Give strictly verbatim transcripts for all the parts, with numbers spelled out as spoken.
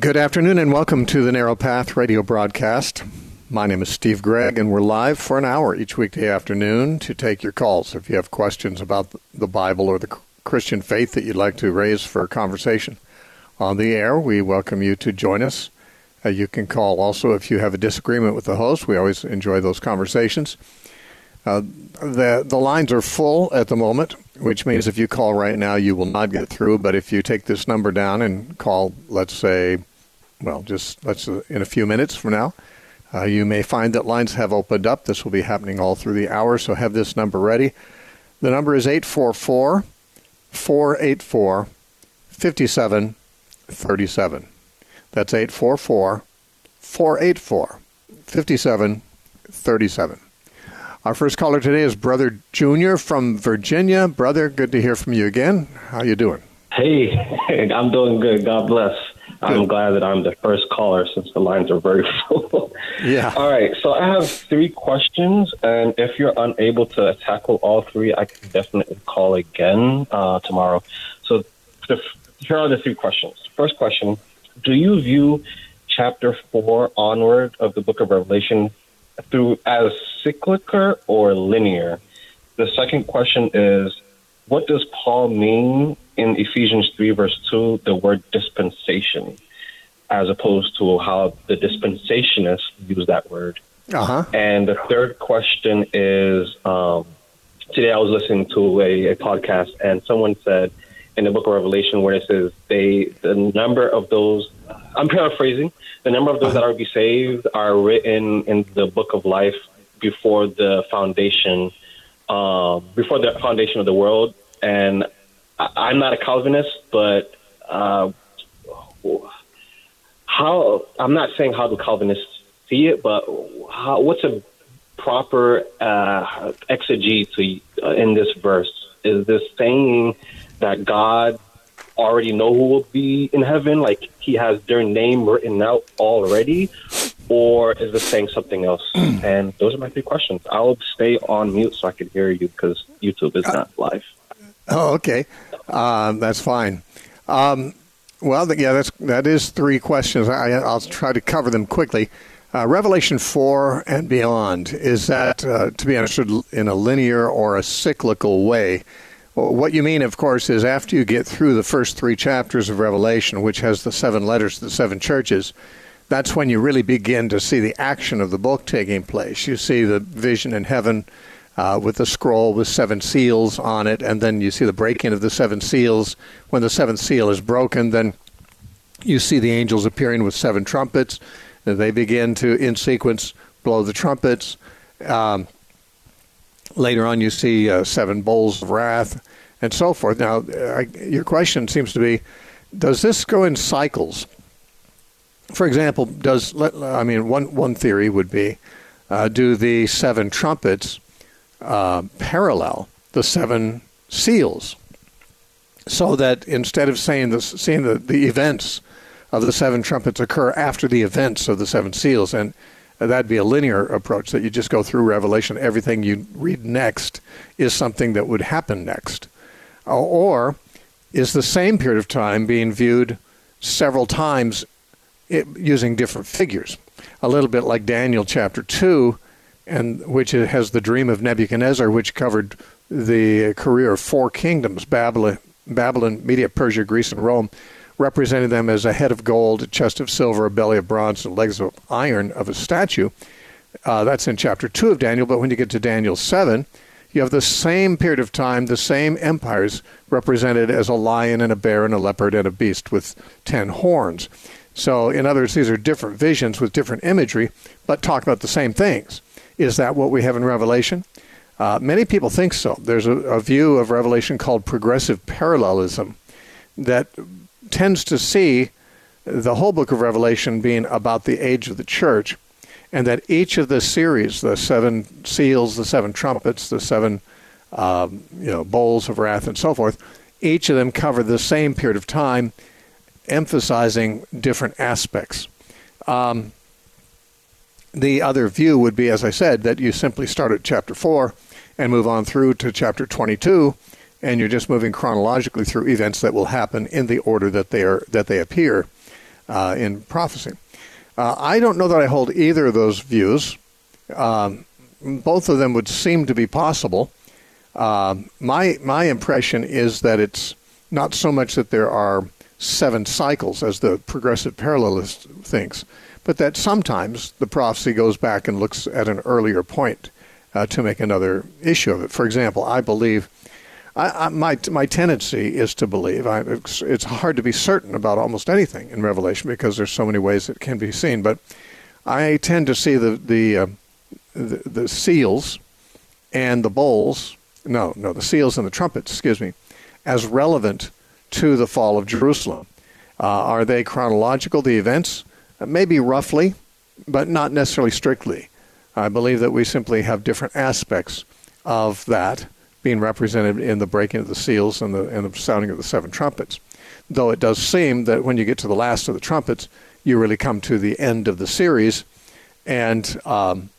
Good afternoon and welcome to the Narrow Path radio broadcast. My name is Steve Gregg, and we're live for an hour each weekday afternoon to take your calls. If you have questions about the Bible or the Christian faith that you'd like to raise for a conversation on the air, we welcome you to join us. Uh, you can call also if you have a disagreement with the host. We always enjoy those conversations. Uh, the the lines are full at the moment, which means if you call right now, you will not get through. But if you take this number down and call, let's say, well, just let's uh, in a few minutes from now, uh, you may find that lines have opened up. This will be happening all through the hour, so have this number ready. The number is eight four four, four eight four, five seven three seven. That's eight four four, four eight four, five seven three seven. Our first caller today is Brother Junior from Virginia. Brother, good to hear from you again. How you doing? Hey, I'm doing good. God bless. Good. I'm glad that I'm the first caller since the lines are very full. Yeah. All right. So I have three questions, and if you're unable to tackle all three, I can definitely call again uh, tomorrow. So the, here are the three questions. First question, do you view chapter four onward of the book of Revelation through as cyclical or linear? The second question is, what does Paul mean in Ephesians three, verse two, the word dispensation, as opposed to how the dispensationalists use that word? Uh-huh. And the third question is, um, today I was listening to a, a podcast, and someone said in the book of Revelation where it says they the number of those, I'm paraphrasing, the number of those that are to be saved are written in the book of life before the foundation, uh, before the foundation of the world. And I, I'm not a Calvinist, but uh, how I'm not saying how do Calvinists see it, but how, what's a proper uh, exegete to, uh, in this verse? Is this saying that God already know who will be in heaven, like he has their name written out already, or is this saying something else? And those are my three questions. I'll stay on mute so I can hear you because YouTube is not live. Oh, okay. Um, that's fine. Um, well, yeah, that's, that is three questions. I, I'll try to cover them quickly. Uh, Revelation four and beyond, is that uh, to be understood in a linear or a cyclical way? What you mean, of course, is after you get through the first three chapters of Revelation, which has the seven letters to the seven churches, that's when you really begin to see the action of the book taking place. You see the vision in heaven uh, with the scroll with seven seals on it, and then you see the breaking of the seven seals. When the seventh seal is broken, then you see the angels appearing with seven trumpets. They begin to, in sequence, blow the trumpets. Um, Later on, you see uh, seven bowls of wrath and so forth. Now, uh, your question seems to be, does this go in cycles? For example, does I mean, one, one theory would be, uh, do the seven trumpets uh, parallel the seven seals? So that instead of saying the, seeing the, the events of the seven trumpets occur after the events of the seven seals, and that'd be a linear approach, that you just go through Revelation. Everything you read next is something that would happen next. Or is the same period of time being viewed several times using different figures? A little bit like Daniel chapter two, and which has the dream of Nebuchadnezzar, which covered the career of four kingdoms, Babylon, Babylon, Media, Persia, Greece, and Rome, representing them as a head of gold, a chest of silver, a belly of bronze, and legs of iron of a statue. Uh, that's in chapter two of Daniel, but when you get to Daniel seven, you have the same period of time, the same empires represented as a lion and a bear and a leopard and a beast with ten horns. So, in other words, these are different visions with different imagery, but talk about the same things. Is that what we have in Revelation? Uh, many people think so. There's a, a view of Revelation called progressive parallelism that tends to see the whole book of Revelation being about the age of the church, and that each of the series, the seven seals, the seven trumpets, the seven um, you know, bowls of wrath, and so forth, each of them cover the same period of time, emphasizing different aspects. Um, the other view would be, as I said, that you simply start at chapter four and move on through to chapter twenty-two, and you're just moving chronologically through events that will happen in the order that they are that they appear. uh, in prophecy. Uh, I don't know that I hold either of those views. Um, both of them would seem to be possible. Uh, my my impression is that it's not so much that there are seven cycles, as the progressive parallelist thinks, but that sometimes the prophecy goes back and looks at an earlier point uh, to make another issue of it. For example, I believe, I, I, my my tendency is to believe, I, it's, it's hard to be certain about almost anything in Revelation because there's so many ways it can be seen, but I tend to see the the, uh, the, the seals and the bowls, no, no, the seals and the trumpets, excuse me, as relevant to the fall of Jerusalem. Uh, are they chronological, the events? Uh, maybe roughly, but not necessarily strictly. I believe that we simply have different aspects of that being represented in the breaking of the seals and the, and the sounding of the seven trumpets. Though it does seem that when you get to the last of the trumpets, you really come to the end of the series, and um,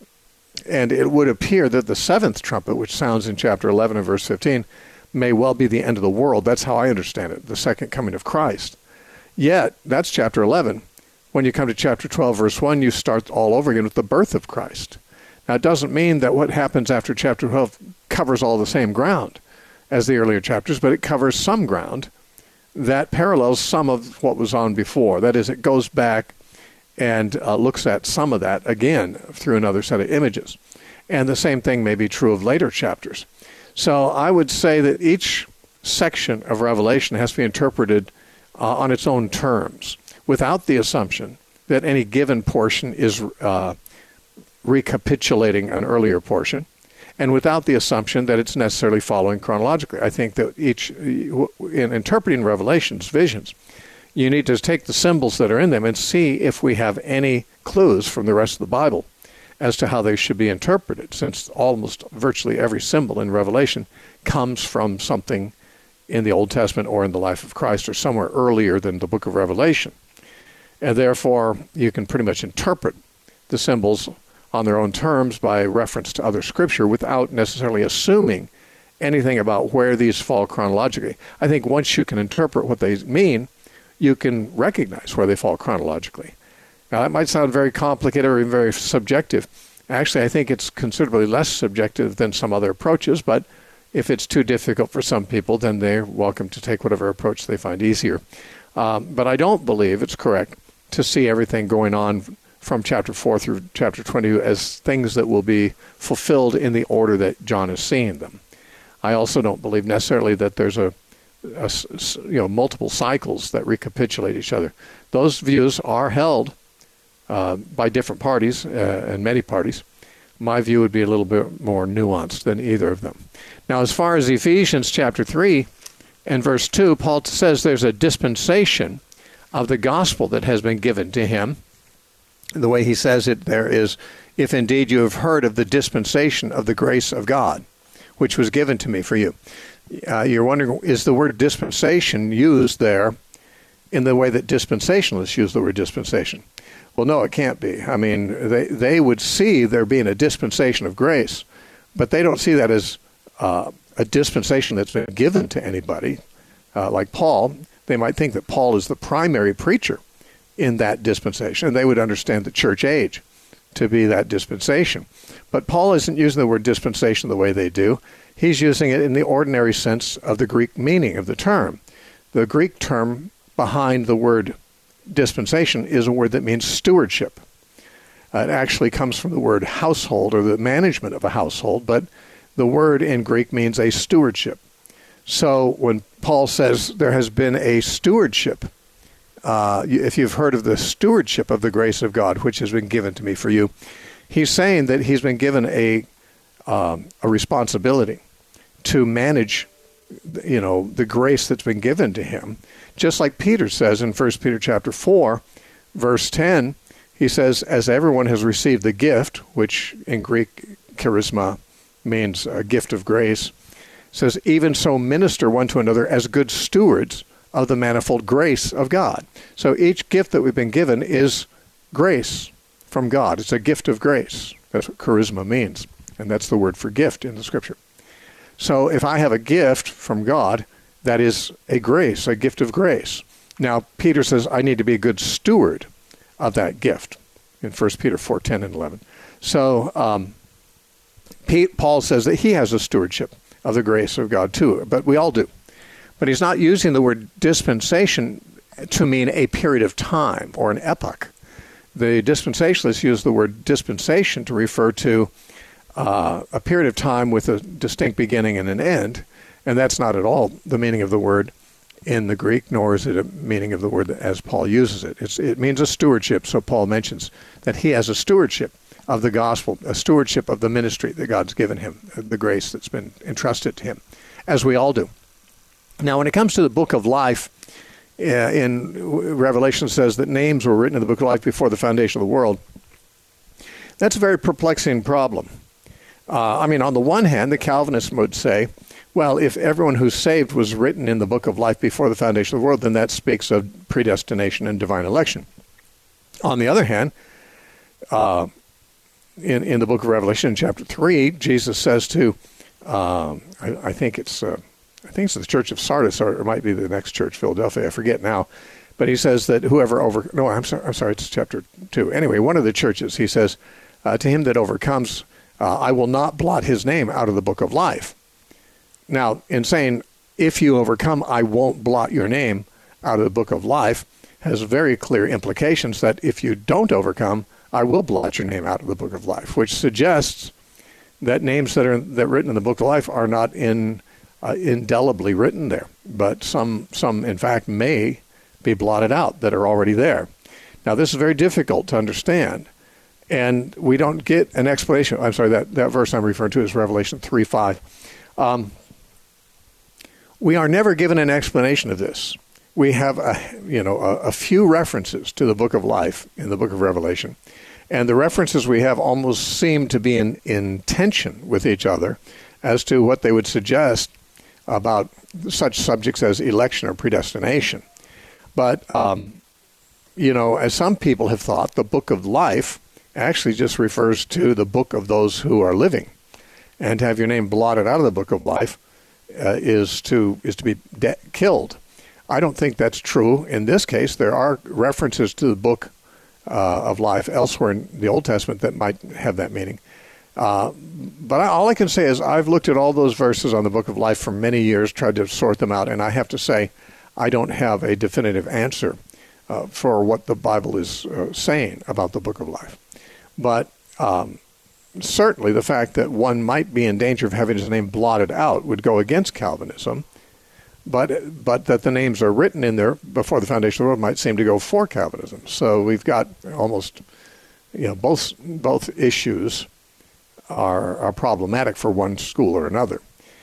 and it would appear that the seventh trumpet, which sounds in chapter eleven and verse fifteen, may well be the end of the world. That's how I understand it, the second coming of Christ. Yet, that's chapter eleven. When you come to chapter twelve, verse one, you start all over again with the birth of Christ. Now, it doesn't mean that what happens after chapter twelve covers all the same ground as the earlier chapters, but it covers some ground that parallels some of what was on before. That is, it goes back and uh, looks at some of that again through another set of images. And the same thing may be true of later chapters. So I would say that each section of Revelation has to be interpreted uh, on its own terms, without the assumption that any given portion is uh, recapitulating an earlier portion, and without the assumption that it's necessarily following chronologically. I think that each, in interpreting Revelation's visions, you need to take the symbols that are in them and see if we have any clues from the rest of the Bible as to how they should be interpreted, since almost virtually every symbol in Revelation comes from something in the Old Testament or in the life of Christ or somewhere earlier than the book of Revelation. And therefore, you can pretty much interpret the symbols on their own terms by reference to other scripture without necessarily assuming anything about where these fall chronologically. I think once you can interpret what they mean, you can recognize where they fall chronologically. Now, that might sound very complicated or even very subjective. Actually, I think it's considerably less subjective than some other approaches, but if it's too difficult for some people, then they're welcome to take whatever approach they find easier. Um, but I don't believe it's correct to see everything going on from chapter four through chapter twenty as things that will be fulfilled in the order that John is seeing them. I also don't believe necessarily that there's a, a you know multiple cycles that recapitulate each other. Those views are held uh, by different parties uh, and many parties. My view would be a little bit more nuanced than either of them. Now, as far as Ephesians chapter three and verse two, Paul says there's a dispensation of the gospel that has been given to him. The way he says it there is, if indeed you have heard of the dispensation of the grace of God, which was given to me for you. Uh, you're wondering, is the word dispensation used there in the way that dispensationalists use the word dispensation? Well, no, it can't be. I mean, they, they would see there being a dispensation of grace, but they don't see that as uh, a dispensation that's been given to anybody. Uh, like Paul, they might think that Paul is the primary preacher in that dispensation, and they would understand the church age to be that dispensation. But Paul isn't using the word dispensation the way they do. He's using it in the ordinary sense of the Greek meaning of the term. The Greek term behind the word dispensation is a word that means stewardship. Uh, it actually comes from the word household, or the management of a household, but the word in Greek means a stewardship. So when Paul says there has been a stewardship, Uh, if you've heard of the stewardship of the grace of God, which has been given to me for you, he's saying that he's been given a um, a responsibility to manage, you know, the grace that's been given to him. Just like Peter says in First Peter chapter four, verse ten, he says, as everyone has received the gift, which in Greek charisma means a gift of grace, says, even so minister one to another as good stewards of the manifold grace of God. So each gift that we've been given is grace from God. It's a gift of grace. That's what charisma means. And that's the word for gift in the scripture. So if I have a gift from God, that is a grace, a gift of grace. Now, Peter says, I need to be a good steward of that gift in First Peter four, ten, and eleven. So um, Pete, Paul says that he has a stewardship of the grace of God too, but we all do. But he's not using the word dispensation to mean a period of time or an epoch. The dispensationalists use the word dispensation to refer to uh, a period of time with a distinct beginning and an end, and that's not at all the meaning of the word in the Greek, nor is it a meaning of the word as Paul uses it. It's, it means a stewardship, so Paul mentions that he has a stewardship of the gospel, a stewardship of the ministry that God's given him, the grace that's been entrusted to him, as we all do. Now, when it comes to the book of life, uh, in Revelation says that names were written in the book of life before the foundation of the world. That's a very perplexing problem. Uh, I mean, on the one hand, the Calvinists would say, well, if everyone who's saved was written in the book of life before the foundation of the world, then that speaks of predestination and divine election. On the other hand, uh, in, in the book of Revelation, in chapter three, Jesus says to, uh, I, I think it's uh, I think it's the church of Sardis, or it might be the next church, Philadelphia, I forget now, but he says that whoever over, no, I'm sorry, I'm sorry, it's chapter two. Anyway, one of the churches, he says, uh, to him that overcomes, uh, I will not blot his name out of the book of life. Now, in saying, if you overcome, I won't blot your name out of the book of life, has very clear implications that if you don't overcome, I will blot your name out of the book of life, which suggests that names that are that written in the book of life are not in uh, indelibly written there, but some, some, in fact, may be blotted out that are already there. Now, this is very difficult to understand, and we don't get an explanation. I'm sorry, that, that verse I'm referring to is Revelation three five. Um, we are never given an explanation of this. We have a, you know, a, a few references to the book of life in the book of Revelation, and the references we have almost seem to be in, in tension with each other as to what they would suggest about such subjects as election or predestination. But, um, you know, as some people have thought, the book of life actually just refers to the book of those who are living. And to have your name blotted out of the book of life uh, is to is to be de- killed. I don't think that's true. In this case, there are references to the book uh, of life elsewhere in the Old Testament that might have that meaning. Uh, but I, all I can say is I've looked at all those verses on the book of life for many years, tried to sort them out, and I have to say I don't have a definitive answer uh, for what the Bible is uh, saying about the book of life. But um, certainly the fact that one might be in danger of having his name blotted out would go against Calvinism, but but that the names are written in there before the foundation of the world might seem to go for Calvinism. So we've got almost, you know, both both issues are, are problematic for one school or another.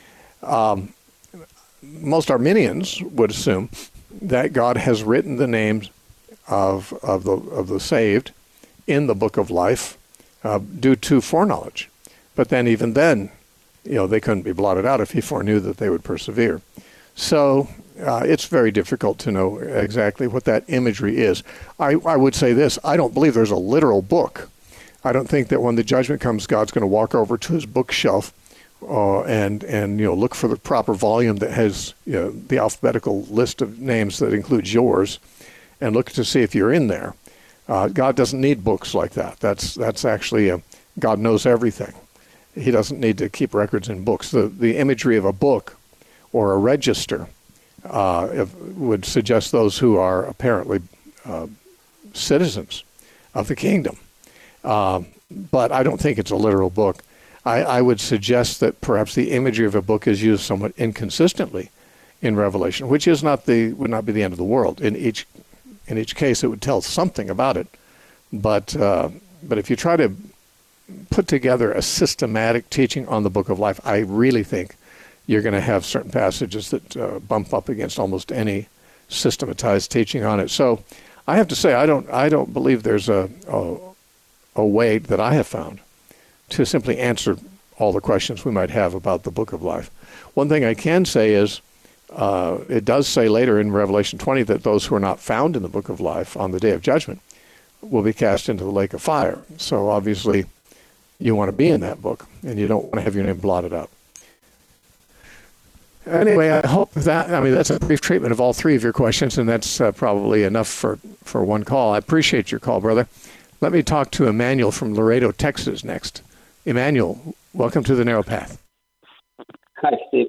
Um, most Arminians would assume that God has written the names of of the of the saved in the book of life uh, due to foreknowledge. But then even then, you know, they couldn't be blotted out if he foreknew that they would persevere. So uh, it's very difficult to know exactly what that imagery is. I, I would say this, I don't believe there's a literal book. I don't think that when the judgment comes, God's going to walk over to his bookshelf uh, and, and you know look for the proper volume that has you know, the alphabetical list of names that includes yours and look to see if you're in there. Uh, God doesn't need books like that. That's that's actually, a, God knows everything. He doesn't need to keep records in books. The, the imagery of a book or a register uh, if, would suggest those who are apparently uh, citizens of the kingdom. Um, but I don't think it's a literal book. I, I would suggest that perhaps the imagery of a book is used somewhat inconsistently in Revelation, which is not the would not be the end of the world. In each in each case, it would tell something about it. But uh, but if you try to put together a systematic teaching on the book of life, I really think you're going to have certain passages that uh, bump up against almost any systematized teaching on it. So I have to say, I don't I don't believe there's a, a a way that I have found to simply answer all the questions we might have about the book of life. One thing I can say is uh, it does say later in Revelation twenty that those who are not found in the book of life on the day of judgment will be cast into the lake of fire. So obviously you want to be in that book and you don't want to have your name blotted out. Anyway, I hope that, I mean, that's a brief treatment of all three of your questions, and that's uh, probably enough for, for one call. I appreciate your call, brother. Let me talk to Emmanuel from Laredo, Texas next. Emmanuel, welcome to the Narrow Path. Hi, Steve.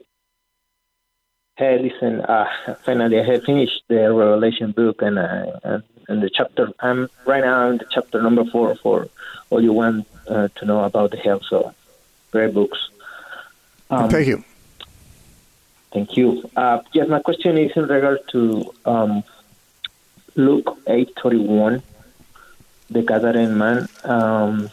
Hey, listen, uh, finally I have finished the Revelation book, and, uh, and, and the chapter, I'm right now in the chapter number four for all you want uh, to know about the hell, so great books. Um, Thank you. Thank you. Uh, yes, my question is in regard to um, Luke eight thirty-one, the Gadarene man. Um,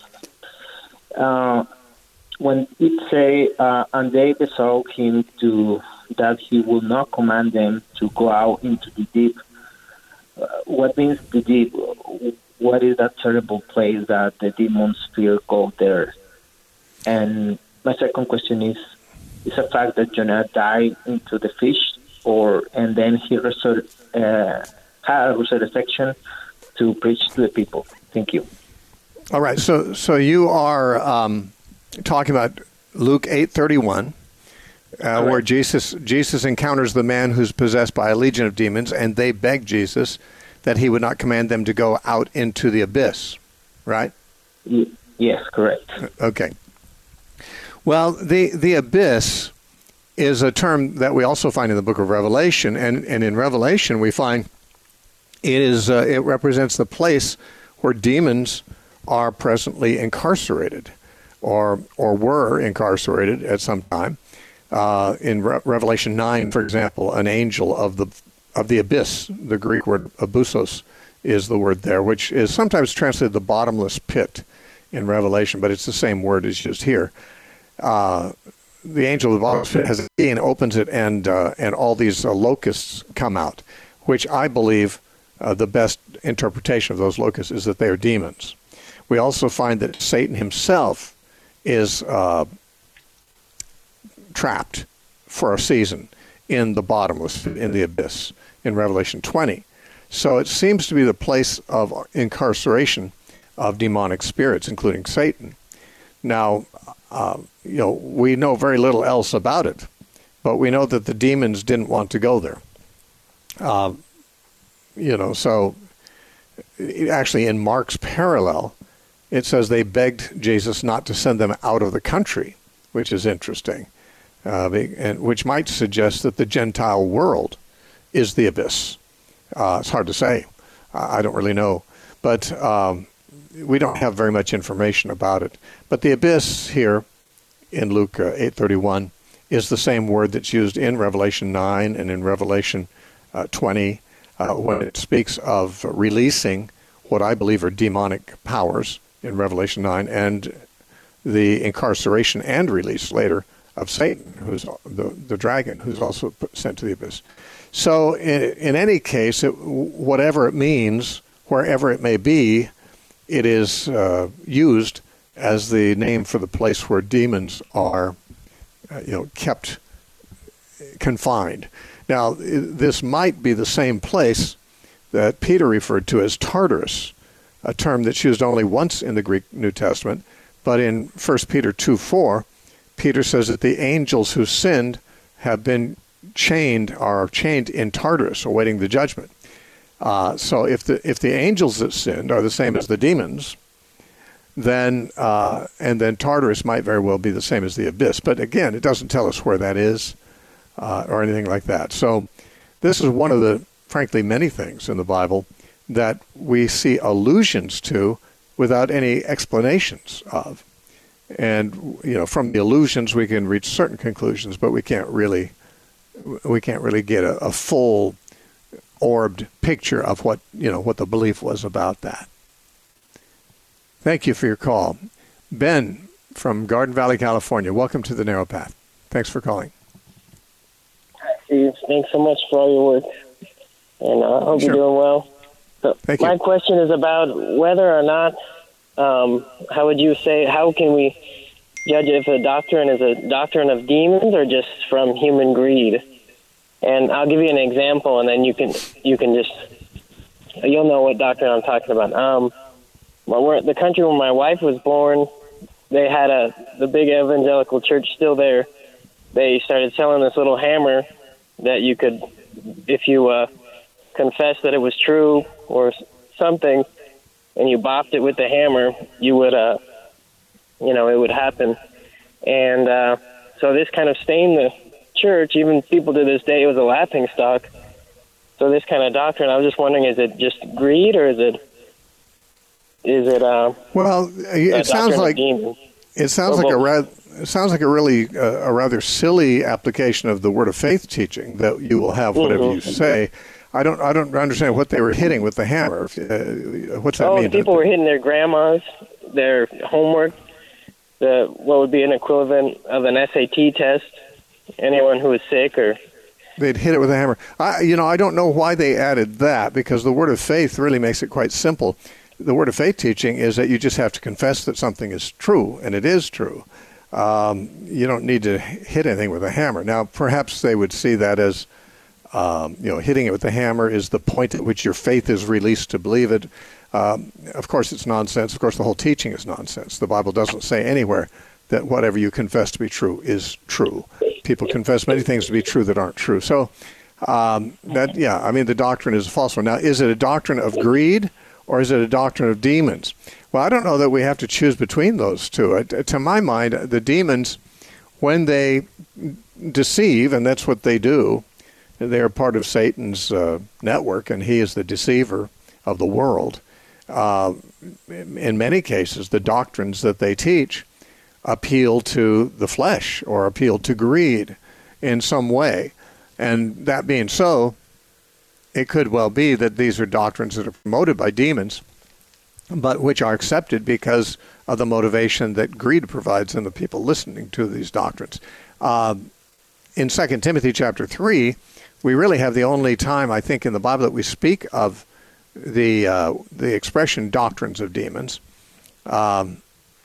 uh, when it say, uh, and they besought him to that he will not command them to go out into the deep. Uh, what means the deep? What is that terrible place that the demons fear go there? And my second question is, is a fact that Jonah died into the fish, or and then he resur- uh, had a resurrection to preach to the people. Thank you. All right, so so you are um, talking about Luke eight thirty-one, uh, where Jesus Jesus encounters the man who's possessed by a legion of demons, and they beg Jesus that he would not command them to go out into the abyss, right? Y- yes, correct. Okay. Well, the, the abyss is a term that we also find in the book of Revelation, and, and in Revelation we find it is uh, it represents the place where demons are presently incarcerated, or or were incarcerated at some time. Uh, in Re- Revelation nine, for example, an angel of the of the abyss, the Greek word abusos is the word there, which is sometimes translated the bottomless pit in Revelation, but it's the same word as used here. Uh, the angel of the bottomless pit has a key and opens it, and uh, and all these uh, locusts come out, which I believe uh, the best interpretation of those locusts is that they are demons. We also find that Satan himself is uh, trapped for a season in the bottomless, in the abyss, in Revelation twenty. So it seems to be the place of incarceration of demonic spirits, including Satan. Now, uh, you know, we know very little else about it, but we know that the demons didn't want to go there. Uh, you know, so actually in Mark's parallel, it says they begged Jesus not to send them out of the country, which is interesting, uh, and which might suggest that the Gentile world is the abyss. Uh, it's hard to say. I don't really know. But um, we don't have very much information about it. But the abyss here in Luke uh, eight thirty-one is the same word that's used in Revelation nine and in Revelation uh, twenty uh, when it speaks of releasing what I believe are demonic powers in Revelation nine, and the incarceration and release later of Satan, who's the, the dragon, who's also put, sent to the abyss. So in, in any case, it, whatever it means, wherever it may be, it is uh, used as the name for the place where demons are, uh, you know, kept confined. Now, this might be the same place that Peter referred to as Tartarus, a term that's used only once in the Greek New Testament, but in First Peter two four, Peter says that the angels who sinned have been chained, are chained in Tartarus, awaiting the judgment. Uh, so if the if the angels that sinned are the same as the demons, then uh, and then Tartarus might very well be the same as the abyss. But again, it doesn't tell us where that is uh, or anything like that. So this is one of the, frankly, many things in the Bible that we see allusions to without any explanations of. And you know, from the allusions we can reach certain conclusions, but we can't really we can't really get a, a full orbed picture of what you know what the belief was about that. Thank you for your call. Ben from Garden Valley, California. Welcome to the Narrow Path. Thanks for calling. Hi, Steve. Thanks so much for all your work. And I hope sure. you're doing well. So Thank my you. question is about whether or not, um, how would you say, how can we judge if a doctrine is a doctrine of demons or just from human greed? And I'll give you an example, and then you can you can just, you'll know what doctrine I'm talking about. Um, well, we're, the country where my wife was born, they had a the big evangelical church still there, they started selling this little hammer that you could, if you uh, confessed that it was true or something, and you bopped it with the hammer, you would, uh, you know, it would happen. And uh, so this kind of stained the church. Even people to this day, it was a laughing stock. So this kind of doctrine, I was just wondering, is it just greed, or is it, is it? Uh, well, it sounds like it sounds like a rather, it sounds like a really uh, a rather silly application of the Word of Faith teaching that you will have whatever mm-hmm. you say. I don't I don't understand what they were hitting with the hammer. Uh, what's that oh, mean? People were hitting their grandmas, their homework, the what would be an equivalent of an S A T test. Anyone who was sick or. They'd hit it with a hammer. I, you know, I don't know why they added that, because the Word of Faith really makes it quite simple. The Word of Faith teaching is that you just have to confess that something is true, and it is true. Um, you don't need to hit anything with a hammer. Now, perhaps they would see that as, um, you know, hitting it with the hammer is the point at which your faith is released to believe it. Um, of course, it's nonsense. Of course, the whole teaching is nonsense. The Bible doesn't say anywhere that whatever you confess to be true is true. People confess many things to be true that aren't true. So, um, that yeah, I mean, the doctrine is a false one. Now, is it a doctrine of greed, or is it a doctrine of demons? Well, I don't know that we have to choose between those two. Uh, to my mind, the demons, when they deceive, and that's what they do, they are part of Satan's uh, network, and he is the deceiver of the world. Uh, in many cases, the doctrines that they teach appeal to the flesh or appeal to greed in some way. And that being so, it could well be that these are doctrines that are promoted by demons, but which are accepted because of the motivation that greed provides in the people listening to these doctrines. Uh, in Second Timothy chapter three, we really have the only time, I think, in the Bible that we speak of the uh, the expression doctrines of demons. Um,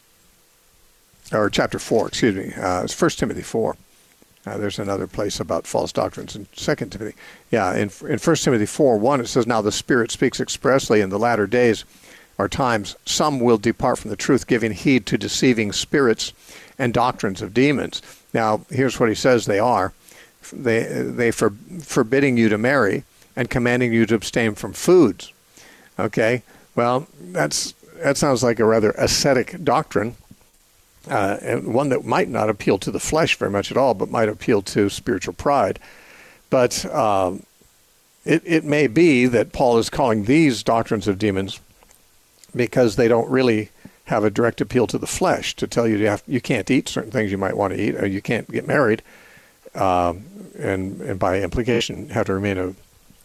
or chapter four, excuse me. Uh, it's First Timothy four. Uh, there's another place about false doctrines in Second Timothy. Yeah, in in First Timothy four one, it says, "Now the Spirit speaks expressly in the latter days or times, some will depart from the truth, giving heed to deceiving spirits and doctrines of demons." Now, here's what he says they are. They they for, forbidding you to marry and commanding you to abstain from foods. Okay, well, that's that sounds like a rather ascetic doctrine. Uh, and one that might not appeal to the flesh very much at all, but might appeal to spiritual pride. But um, it, it may be that Paul is calling these doctrines of demons because they don't really have a direct appeal to the flesh, to tell you you, have, you can't eat certain things you might want to eat, or you can't get married, um, and, and by implication have to remain a,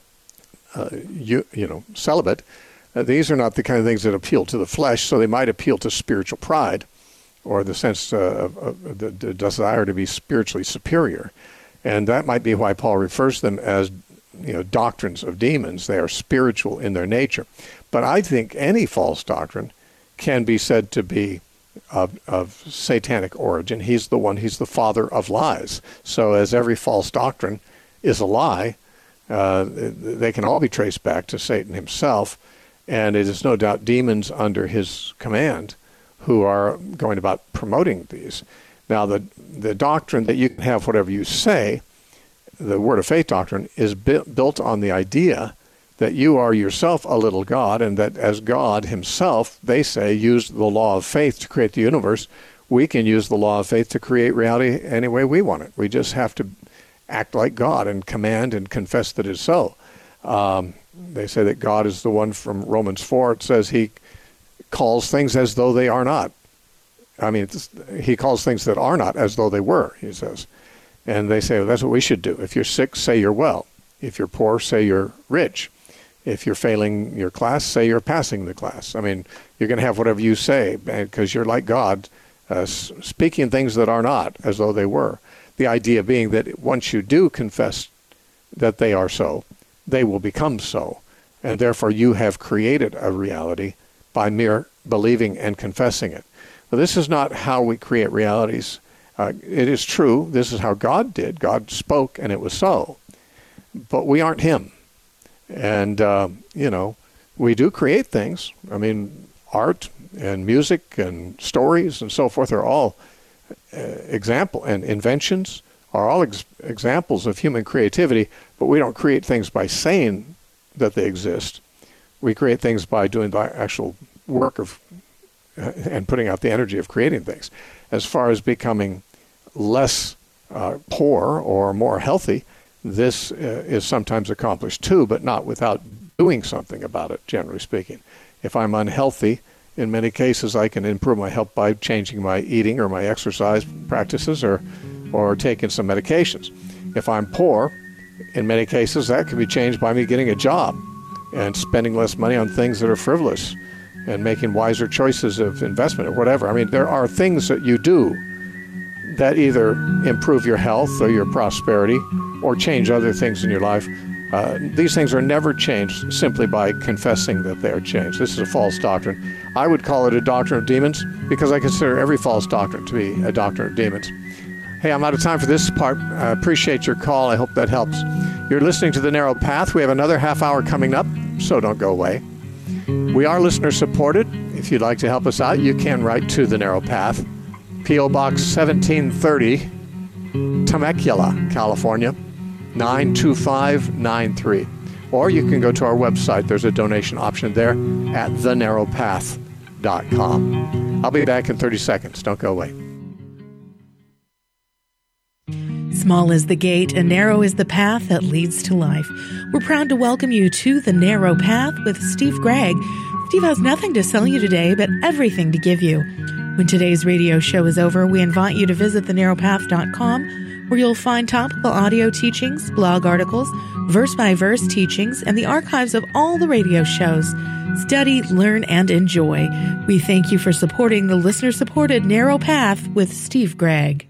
uh, you, you know, celibate. Uh, these are not the kind of things that appeal to the flesh, so they might appeal to spiritual pride, or the sense uh, of, of the, the desire to be spiritually superior. And that might be why Paul refers to them as, you know, doctrines of demons. They are spiritual in their nature. But I think any false doctrine can be said to be of, of satanic origin. He's the one, he's the father of lies. So as every false doctrine is a lie, uh, they can all be traced back to Satan himself. And it is no doubt demons under his command who are going about promoting these. Now, the the doctrine that you can have whatever you say, the Word of Faith doctrine, is bu- built on the idea that you are yourself a little God, and that as God himself, they say, used the law of faith to create the universe, we can use the law of faith to create reality any way we want it. We just have to act like God and command and confess that it is so. Um, they say that God is the one from Romans four. It says he calls things as though they are not. I mean, it's, he calls things that are not as though they were, he says. And they say, well, that's what we should do. If you're sick, say you're well. If you're poor, say you're rich. If you're failing your class, say you're passing the class. I mean, you're going to have whatever you say because you're like God, uh, speaking things that are not as though they were. The idea being that once you do confess that they are so, they will become so. And therefore you have created a reality by mere believing and confessing it. Now, this is not how we create realities. Uh, it is true, this is how God did. God spoke and it was so. But we aren't him. And, uh, you know, we do create things. I mean, art and music and stories and so forth are all uh, example and inventions are all ex- examples of human creativity, but we don't create things by saying that they exist. We create things by doing the actual work of uh, and putting out the energy of creating things. As far as becoming less uh, poor or more healthy, this uh, is sometimes accomplished too, but not without doing something about it, generally speaking. If I'm unhealthy, in many cases I can improve my health by changing my eating or my exercise practices or, or taking some medications. If I'm poor, in many cases that can be changed by me getting a job and spending less money on things that are frivolous and making wiser choices of investment or whatever. I mean, there are things that you do that either improve your health or your prosperity or change other things in your life. Uh, these things are never changed simply by confessing that they are changed. This is a false doctrine. I would call it a doctrine of demons because I consider every false doctrine to be a doctrine of demons. Hey, I'm out of time for this part. I appreciate your call. I hope that helps. You're listening to The Narrow Path. We have another half hour coming up, so don't go away. We are listener supported. If you'd like to help us out, you can write to The Narrow Path, P O Box seventeen thirty, Temecula, California, nine two five nine three. Or you can go to our website. There's a donation option there at the narrow path dot com. I'll be back in thirty seconds. Don't go away. Small is the gate and narrow is the path that leads to life. We're proud to welcome you to The Narrow Path with Steve Gregg. Steve has nothing to sell you today, but everything to give you. When today's radio show is over, we invite you to visit the narrow path dot com, where you'll find topical audio teachings, blog articles, verse-by-verse teachings, and the archives of all the radio shows. Study, learn, and enjoy. We thank you for supporting the listener-supported Narrow Path with Steve Gregg.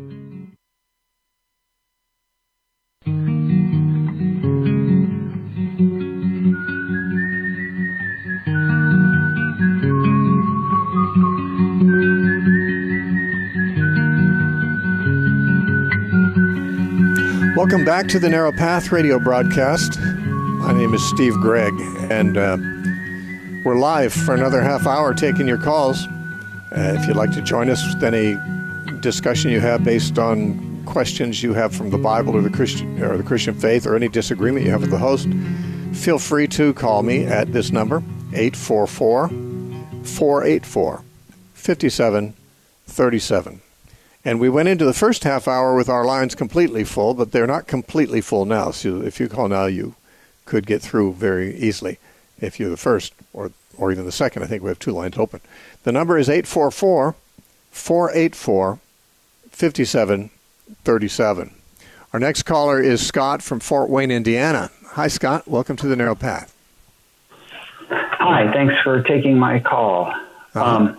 Welcome back to the Narrow Path radio broadcast. My name is Steve Gregg, and uh, we're live for another half hour taking your calls. Uh, if you'd like to join us with any discussion you have based on questions you have from the Bible or the Christian or the Christian faith, or any disagreement you have with the host, feel free to call me at this number, eight four four, four eight four, five seven three seven. And we went into the first half hour with our lines completely full, but they're not completely full now. So if you call now, you could get through very easily if you're the first or, or even the second. I think we have two lines open. The number is eight four four, four eight four, five seven three seven. Our next caller is Scott from Fort Wayne, Indiana. Hi, Scott. Welcome to the Narrow Path. Hi. Thanks for taking my call. Uh-huh. Um,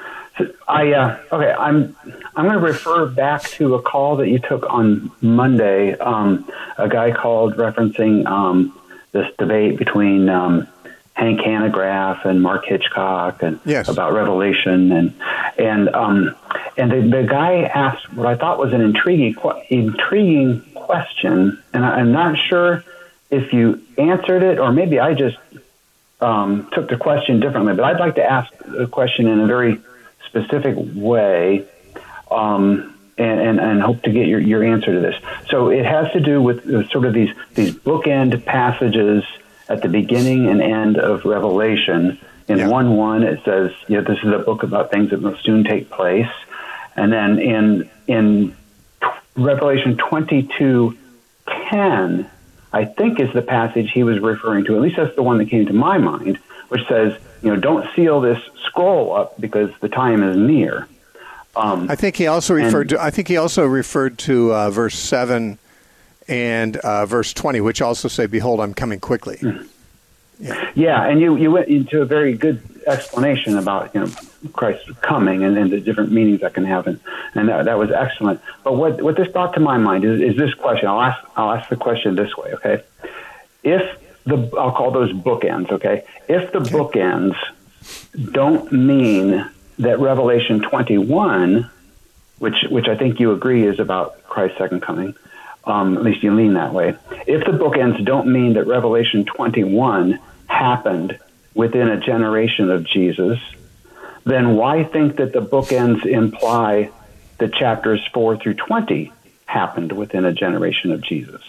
I uh, okay. I'm I'm going to refer back to a call that you took on Monday. Um, a guy called referencing um, this debate between um, Hank Hanegraaff and Mark Hitchcock and yes. about Revelation, and and um, and the, the guy asked what I thought was an intriguing intriguing question, and I, I'm not sure if you answered it or maybe I just um, took the question differently. But I'd like to ask the question in a very specific way, um, and, and, and hope to get your, your answer to this. So it has to do with uh, sort of these, these bookend passages at the beginning and end of Revelation. In yeah. one one, it says, you know, this is a book about things that will soon take place. And then in in Revelation twenty-two ten, I think is the passage he was referring to. At least that's the one that came to my mind, which says, you know, don't seal this scroll up because the time is near. Um, I think he also referred and, to. I think he also referred to uh, verse seven and uh, verse twenty, which also say, "Behold, I'm coming quickly." Mm. Yeah. yeah, and you, you went into a very good explanation about, you know, Christ's coming and, and the different meanings that can have, and, and that, that was excellent. But what what this brought to my mind is, is this question. I'll ask I'll ask the question this way, okay? If the I'll call those bookends, okay? If the okay. bookends don't mean that Revelation twenty-one, which which I think you agree is about Christ's second coming, um, at least you lean that way. If the bookends don't mean that Revelation twenty-one happened within a generation of Jesus, then why think that the bookends imply that chapters four through twenty happened within a generation of Jesus?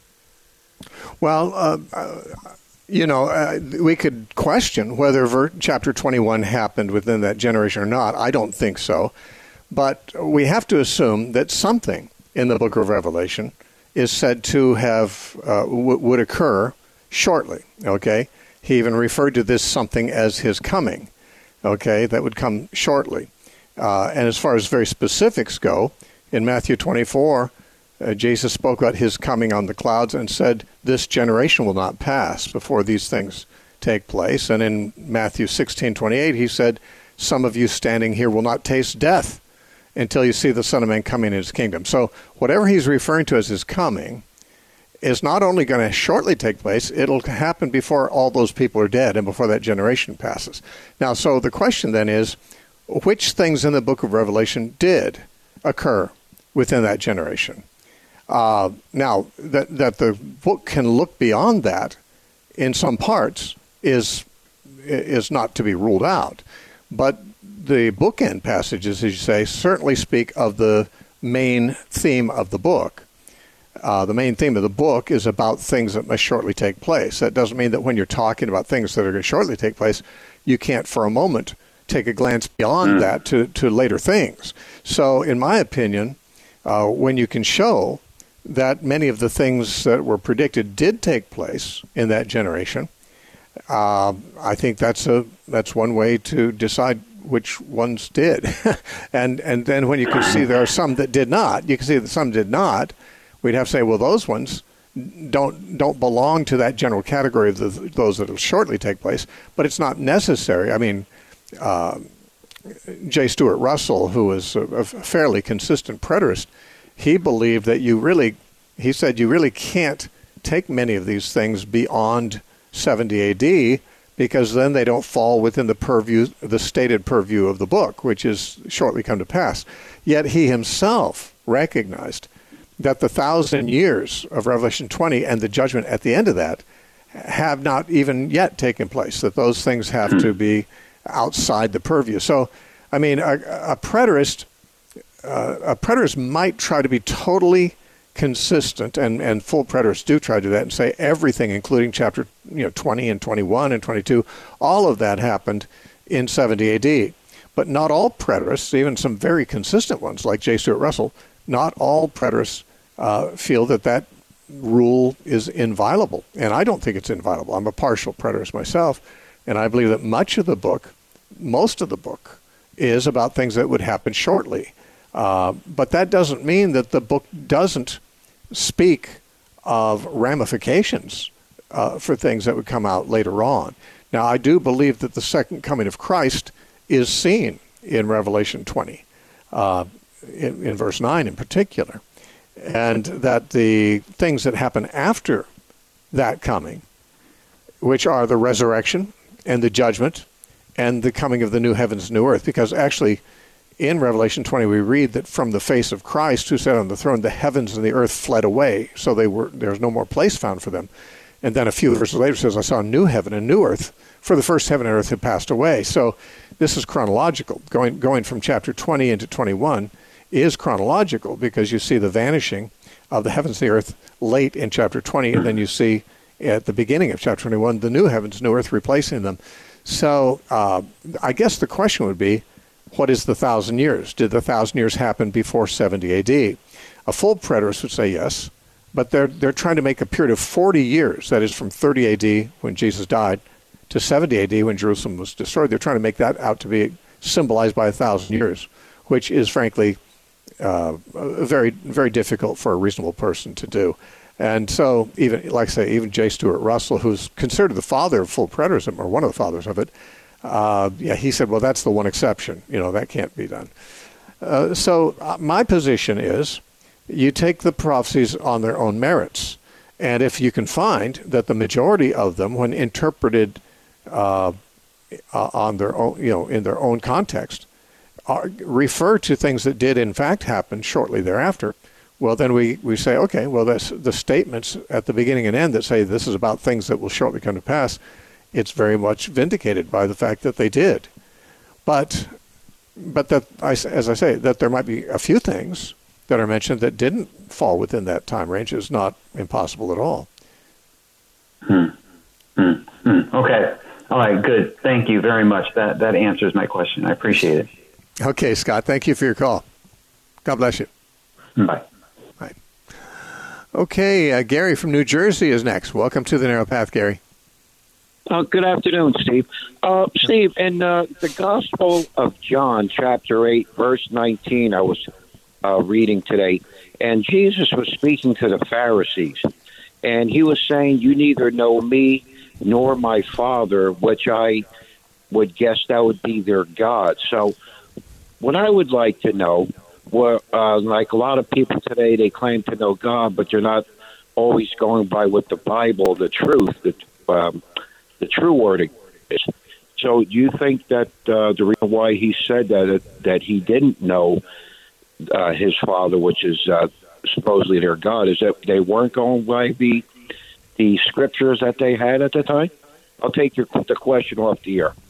Well, uh, uh, you know, uh, we could question whether ver- chapter twenty-one happened within that generation or not. I don't think so. But we have to assume that something in the book of Revelation is said to have, uh, w- would occur shortly, okay? He even referred to this something as his coming, okay, that would come shortly. Uh, and as far as very specifics go, in Matthew twenty-four, uh, Jesus spoke about his coming on the clouds and said, this generation will not pass before these things take place. And in Matthew sixteen twenty-eight, he said, some of you standing here will not taste death until you see the Son of Man coming in his kingdom. So whatever he's referring to as his coming is not only going to shortly take place, it'll happen before all those people are dead and before that generation passes. Now, so the question then is, which things in the book of Revelation did occur within that generation? Uh, now, that, that the book can look beyond that in some parts is is not to be ruled out. But the bookend passages, as you say, certainly speak of the main theme of the book. Uh, the main theme of the book is about things that must shortly take place. That doesn't mean that when you're talking about things that are going to shortly take place, you can't for a moment take a glance beyond mm. that to, to later things. So in my opinion, uh, when you can show that many of the things that were predicted did take place in that generation, uh, I think that's a that's one way to decide which ones did. and and then when you can see there are some that did not, you can see that some did not, we'd have to say, well, those ones don't don't belong to that general category of the, those that will shortly take place, but it's not necessary. I mean, uh, J. Stuart Russell, who was a, a fairly consistent preterist, he believed that you really, he said you really can't take many of these things beyond seventy A D because then they don't fall within the purview, the stated purview of the book, which is shortly come to pass. Yet he himself recognized that the thousand years of Revelation twenty and the judgment at the end of that have not even yet taken place, that those things have to be outside the purview. So, I mean, a, a preterist, uh, a preterist might try to be totally consistent, and, and full preterists do try to do that and say everything, including chapter you know twenty and twenty-one and twenty-two, all of that happened in seventy A D. But not all preterists, even some very consistent ones like J. Stuart Russell, not all preterists uh, feel that that rule is inviolable. And I don't think it's inviolable. I'm a partial preterist myself, and I believe that much of the book, most of the book, is about things that would happen shortly. Uh, but that doesn't mean that the book doesn't speak of ramifications uh, for things that would come out later on. Now, I do believe that the second coming of Christ is seen in Revelation twenty, uh, in, in verse nine in particular, and that the things that happen after that coming, which are the resurrection and the judgment and the coming of the new heavens and new earth, because actually in Revelation twenty, we read that from the face of Christ, who sat on the throne, the heavens and the earth fled away, so they were there was no more place found for them. And then a few verses later says, I saw a new heaven and new earth, for the first heaven and earth had passed away. So this is chronological. Going going from chapter twenty into twenty-one is chronological, because you see the vanishing of the heavens and the earth late in chapter twenty, and then you see at the beginning of chapter twenty-one the new heavens, new earth replacing them. So uh, I guess the question would be, what is the thousand years? Did the thousand years happen before seventy A D? A full preterist would say yes, but they're they're trying to make a period of forty years, that is from thirty A D when Jesus died to seventy A D when Jerusalem was destroyed. They're trying to make that out to be symbolized by a thousand years, which is frankly uh, very very difficult for a reasonable person to do. And so even, like I say, even J. Stuart Russell, who's considered the father of full preterism, or one of the fathers of it, Uh, yeah, he said, well, that's the one exception. You know, that can't be done. Uh, so uh, my position is you take the prophecies on their own merits. And if you can find that the majority of them, when interpreted uh, uh, on their own, you know, in their own context, are, refer to things that did in fact happen shortly thereafter, well, then we, we say, okay, well, that's the statements at the beginning and end that say this is about things that will shortly come to pass. It's very much vindicated by the fact that they did. But but that, as I say, that there might be a few things that are mentioned that didn't fall within that time range. It's not impossible at all. Hmm. Hmm. Hmm. Okay. All right. Good. Thank you very much. That that answers my question. I appreciate it. Okay, Scott. Thank you for your call. God bless you. Bye. Bye. Okay, uh, Gary from New Jersey is next. Welcome to the Narrow Path, Gary. Uh, good afternoon, Steve. Uh, Steve, in uh, the Gospel of John, chapter eight, verse nineteen, I was uh, reading today, and Jesus was speaking to the Pharisees, and he was saying, you neither know me nor my Father, which I would guess that would be their God. So what I would like to know, well, uh, like a lot of people today, they claim to know God, but they're not always going by what the Bible, the truth, the, um, the true word is. So do you think that uh, the reason why he said that, that he didn't know uh, his Father, which is uh, supposedly their God, is that they weren't going by the, the scriptures that they had at the time? I'll take your, the question off the air.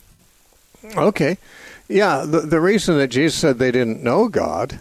Okay. Yeah, the, the reason that Jesus said they didn't know God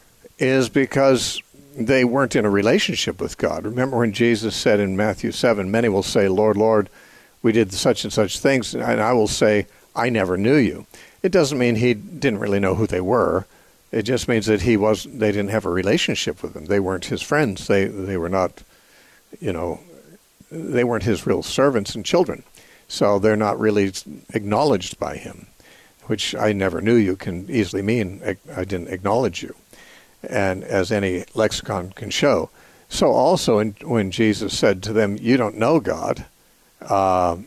is because they weren't in a relationship with God. Remember when Jesus said in Matthew seven, many will say, Lord, Lord, we did such and such things, and I will say, I never knew you. It doesn't mean he didn't really know who they were. It just means that he was they didn't have a relationship with them. They weren't his friends. They they were not, you know, they weren't his real servants and children. So they're not really acknowledged by him, which I never knew you can easily mean I didn't acknowledge you, and as any lexicon can show. So also in, when Jesus said to them, you don't know God, uh,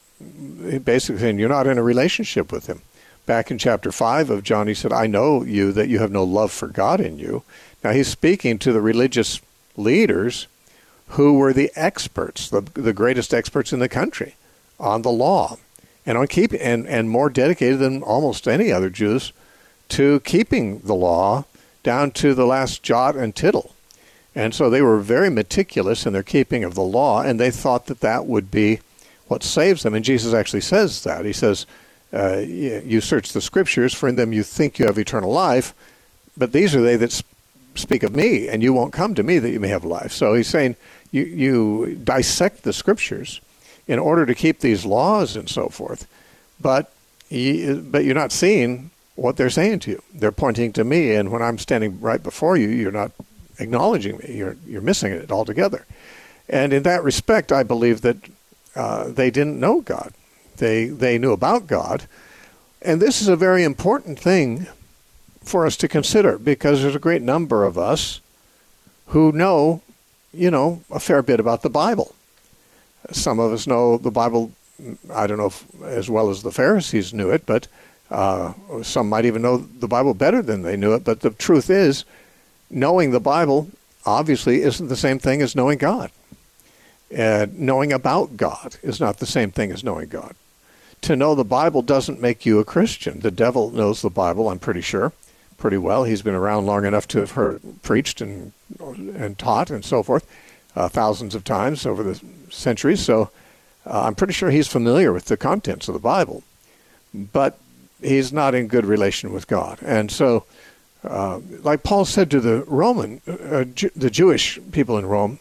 basically saying you're not in a relationship with him. Back in chapter five of John, he said, I know you, that you have no love for God in you. Now he's speaking to the religious leaders who were the experts, the, the greatest experts in the country on the law. And on keeping, and, and more dedicated than almost any other Jews to keeping the law down to the last jot and tittle. And so they were very meticulous in their keeping of the law, and they thought that that would be what saves them. And Jesus actually says that. He says, uh, you search the scriptures, for in them you think you have eternal life, but these are they that speak of me, and you won't come to me that you may have life. So he's saying you, you dissect the scriptures in order to keep these laws and so forth, but you, but you're not seeing what they're saying to you. They're pointing to me, and when I'm standing right before you, you're not acknowledging me. You're you're missing it altogether. And in that respect, I believe that uh, they didn't know God. They they knew about God, and this is a very important thing for us to consider, because there's a great number of us who know, you know, a fair bit about the Bible. Some of us know the Bible, I don't know if as well as the Pharisees knew it, but uh, some might even know the Bible better than they knew it. But the truth is, knowing the Bible obviously isn't the same thing as knowing God. Uh, knowing about God is not the same thing as knowing God. To know the Bible doesn't make you a Christian. The devil knows the Bible, I'm pretty sure, pretty well. He's been around long enough to have heard preached and and taught and so forth uh, thousands of times over the centuries. So uh, I'm pretty sure he's familiar with the contents of the Bible, but he's not in good relation with God. And so, uh, like Paul said to the Roman, uh, Ju- the Jewish people in Rome,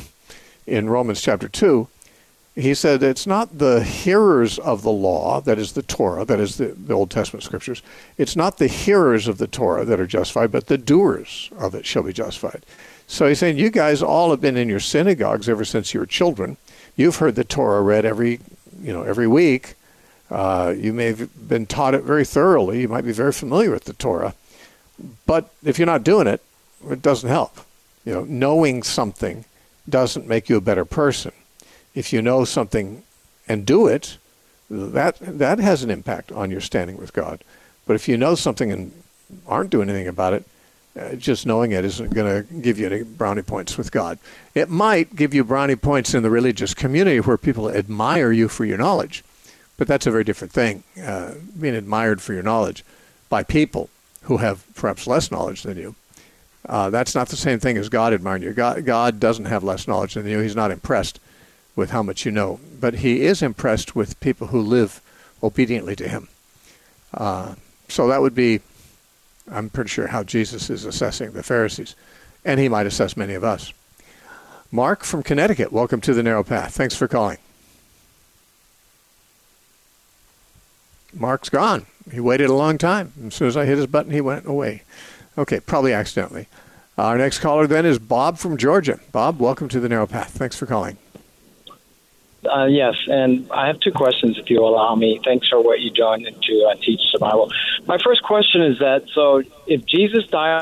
in Romans chapter two, he said it's not the hearers of the law, that is the Torah, that is the, the Old Testament scriptures. It's not the hearers of the Torah that are justified, but the doers of it shall be justified. So he's saying you guys all have been in your synagogues ever since you were children. You've heard the Torah read every, you know, every week. Uh, you may have been taught it very thoroughly. You might be very familiar with the Torah. But if you're not doing it, it doesn't help. You know, knowing something doesn't make you a better person. If you know something and do it, that that has an impact on your standing with God. But if you know something and aren't doing anything about it, uh, just knowing it isn't going to give you any brownie points with God. It might give you brownie points in the religious community where people admire you for your knowledge. But that's a very different thing, uh, being admired for your knowledge by people who have perhaps less knowledge than you. Uh, that's not the same thing as God admiring you. God, God doesn't have less knowledge than you. He's not impressed with how much you know. But he is impressed with people who live obediently to him. Uh, so that would be I'm pretty sure how Jesus is assessing the Pharisees, and he might assess many of us. Mark from Connecticut, welcome to the Narrow Path. Thanks for calling. Mark's gone. He waited a long time. As soon as I hit his button, he went away. Okay, probably accidentally. Our next caller then is Bob from Georgia. Bob, welcome to the Narrow Path. Thanks for calling. Uh, yes, and I have two questions, if you allow me. Thanks for what you're doing to uh, teach the Bible. My first question is that, so if Jesus died,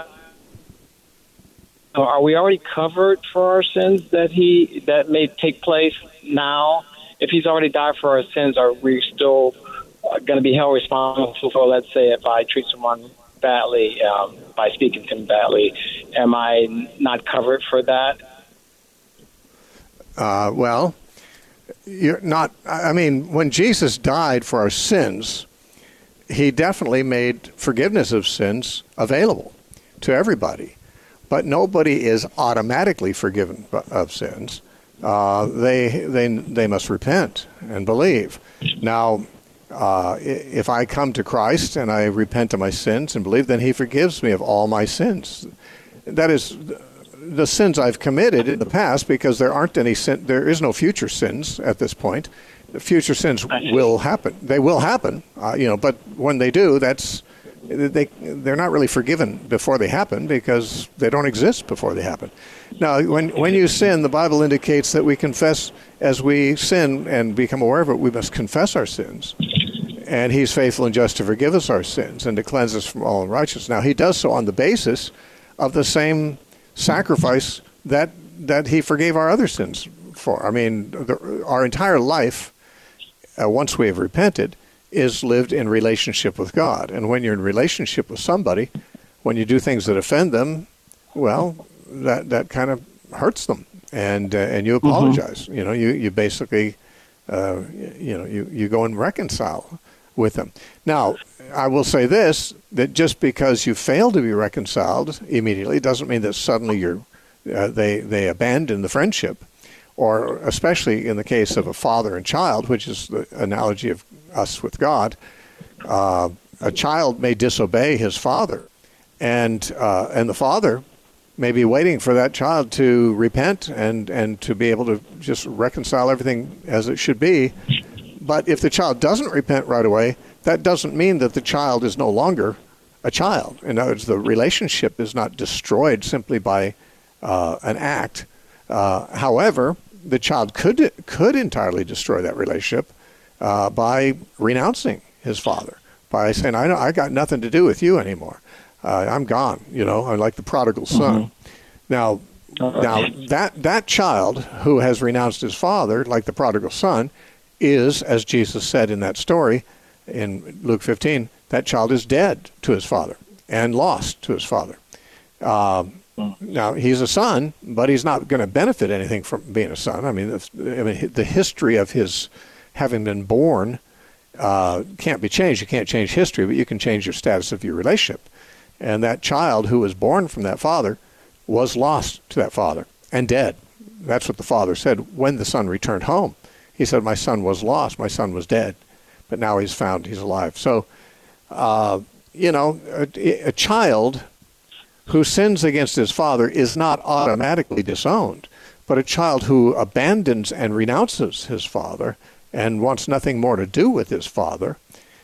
are we already covered for our sins that he that may take place now? If he's already died for our sins, are we still going to be held responsible for, let's say, if I treat someone badly um, by speaking to them badly, am I not covered for that? Uh, well, you're not. I mean, when Jesus died for our sins, he definitely made forgiveness of sins available to everybody. But nobody is automatically forgiven of sins. Uh, they they they must repent and believe. Now, uh, if I come to Christ and I repent of my sins and believe, then he forgives me of all my sins. That is the sins I've committed in the past, because there aren't any sin. There is no future sins at this point. The future sins will happen. They will happen, uh, you know. But when they do, that's they they're not really forgiven before they happen, because they don't exist before they happen. Now, when when you sin, the Bible indicates that we confess as we sin and become aware of it. We must confess our sins, and he's faithful and just to forgive us our sins and to cleanse us from all unrighteousness. Now, he does so on the basis of the same sacrifice that that he forgave our other sins for. I mean, the, our entire life, uh, once we have repented, is lived in relationship with God. And when you're in relationship with somebody, when you do things that offend them, well, that that kind of hurts them, and uh, and you apologize. Mm-hmm. You know, you you basically, uh, you know, you you go and reconcile with them. Now, I will say this, that just because you fail to be reconciled immediately doesn't mean that suddenly you're, uh, they, they abandon the friendship, or especially in the case of a father and child, which is the analogy of us with God. Uh, a child may disobey his father, and uh, and the father may be waiting for that child to repent and, and to be able to just reconcile everything as it should be. But if the child doesn't repent right away, that doesn't mean that the child is no longer a child. In other words, the relationship is not destroyed simply by uh, an act. Uh, however, the child could could entirely destroy that relationship uh, by renouncing his father, by saying, "I I got nothing to do with you anymore. Uh, I'm gone." You know, I'm like the prodigal son. Mm-hmm. Now, uh-huh. now that that child who has renounced his father, like the prodigal son, is, as Jesus said in that story in Luke fifteen, that child is dead to his father and lost to his father. Um, now, he's a son, but he's not going to benefit anything from being a son. I mean, the, I mean, the history of his having been born uh, can't be changed. You can't change history, but you can change your status of your relationship. And that child who was born from that father was lost to that father and dead. That's what the father said when the son returned home. He said, "My son was lost, my son was dead, but now he's found, he's alive." So, uh, you know, a, a child who sins against his father is not automatically disowned, but a child who abandons and renounces his father and wants nothing more to do with his father,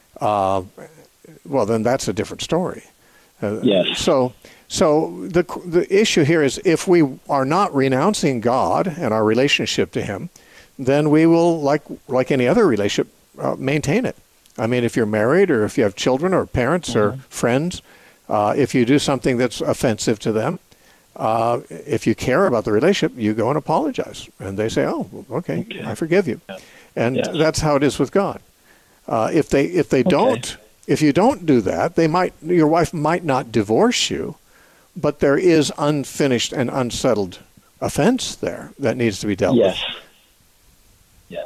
uh, well, then that's a different story. Uh, yes. So, so the the issue here is, if we are not renouncing God and our relationship to him, then we will, like like any other relationship, uh, maintain it. I mean, if you're married, or if you have children or parents mm-hmm. or friends, uh, if you do something that's offensive to them, uh, if you care about the relationship, you go and apologize. And they say, "Oh, okay, okay. I forgive you." And yes. that's how it is with God. Uh, if they if they okay. don't, if you don't do that, they might your wife might not divorce you, but there is unfinished and unsettled offense there that needs to be dealt yes. with. Yes.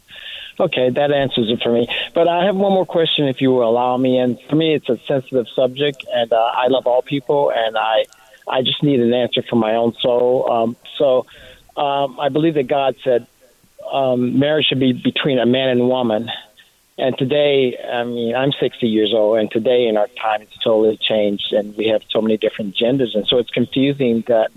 Okay, that answers it for me. But I have one more question, if you will allow me. And for me, it's a sensitive subject, and uh, I love all people, and I I just need an answer for my own soul. Um, so um, I believe that God said um, marriage should be between a man and woman. And today, I mean, I'm sixty years old, and today in our time, it's totally changed, and we have so many different genders, and so it's confusing that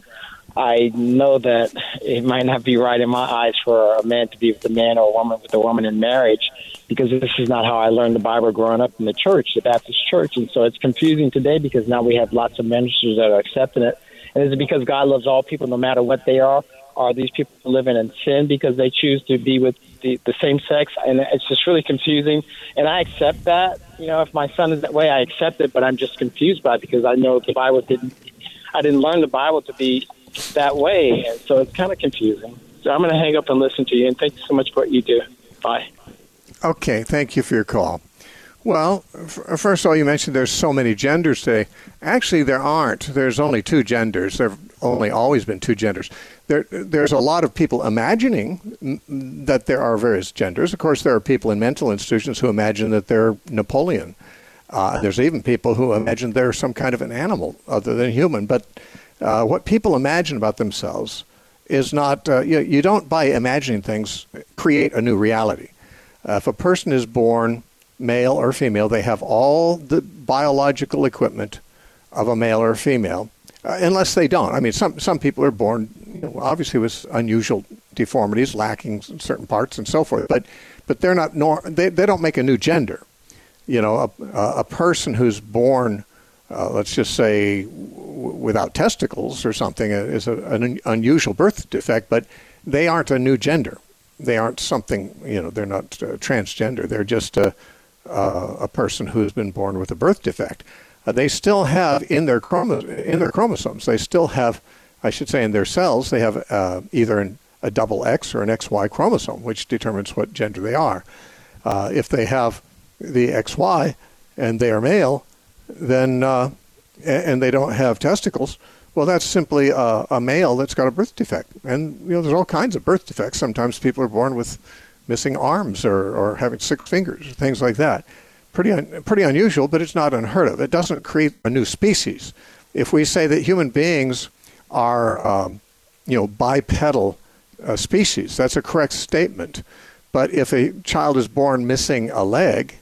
I know that it might not be right in my eyes for a man to be with a man or a woman with a woman in marriage, because this is not how I learned the Bible growing up in the church, the Baptist church. And so it's confusing today because now we have lots of ministers that are accepting it. And is it because God loves all people no matter what they are? Are these people living in sin because they choose to be with the, the same sex? And it's just really confusing. And I accept that. You know, if my son is that way, I accept it, but I'm just confused by it because I know the Bible didn't, I didn't learn the Bible to be that way. And so it's kind of confusing. So I'm going to hang up and listen to you. And thank you so much for what you do. Bye. Okay. Thank you for your call. Well, f- first of all, you mentioned there's so many genders today. Actually, there aren't. There's only two genders. There have only always been two genders. There, there's a lot of people imagining that there are various genders. Of course, there are people in mental institutions who imagine that they're Napoleon. Uh, there's even people who imagine they're some kind of an animal other than human. But uh, what people imagine about themselves is not, uh, you, you don't, by imagining things, create a new reality. Uh, if a person is born male or female, they have all the biological equipment of a male or a female, uh, unless they don't. I mean, some some people are born, you know, obviously with unusual deformities, lacking certain parts and so forth, but but they're not nor they they don't make a new gender. You know, a a person who's born, uh, let's just say, w- without testicles or something is a, an unusual birth defect, but they aren't a new gender. They aren't something, you know, they're not uh, transgender. They're just a Uh, a person who has been born with a birth defect. Uh, they still have in their chromo- in their chromosomes, they still have, I should say in their cells, they have uh, either an, a double X or an X Y chromosome, which determines what gender they are. Uh, if they have the X Y and they are male, then uh, and they don't have testicles, well, that's simply a, a male that's got a birth defect. And you know, there's all kinds of birth defects. Sometimes people are born with missing arms or, or having six fingers, things like that. Pretty un, pretty unusual, but it's not unheard of. It doesn't create a new species. If we say that human beings are, um, you know, bipedal uh, species, that's a correct statement. But if a child is born missing a leg,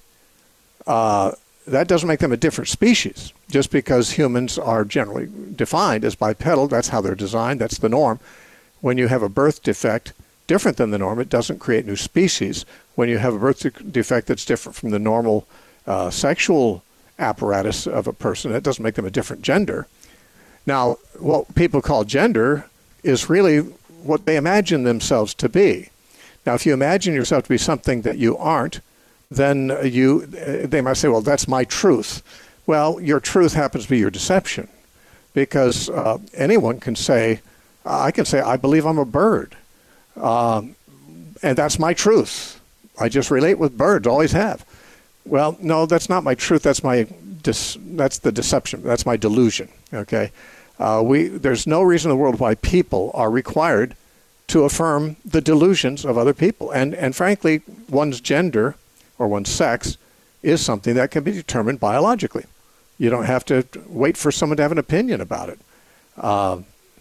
uh, that doesn't make them a different species. Just because humans are generally defined as bipedal, that's how they're designed, that's the norm. When you have a birth defect different than the norm, it doesn't create new species. When you have a birth defect that's different from the normal uh, sexual apparatus of a person, it doesn't make them a different gender. Now, what people call gender is really what they imagine themselves to be. Now, if you imagine yourself to be something that you aren't, then you they might say, well, that's my truth. Well, your truth happens to be your deception, because uh, anyone can say, I can say, I believe I'm a bird. Um, and that's my truth. I just relate with birds, always have. Well, no, that's not my truth. That's my dis- that's the deception. That's my delusion. Okay, uh, we there's no reason in the world why people are required to affirm the delusions of other people. And and frankly, one's gender or one's sex is something that can be determined biologically. You don't have to wait for someone to have an opinion about it. Uh,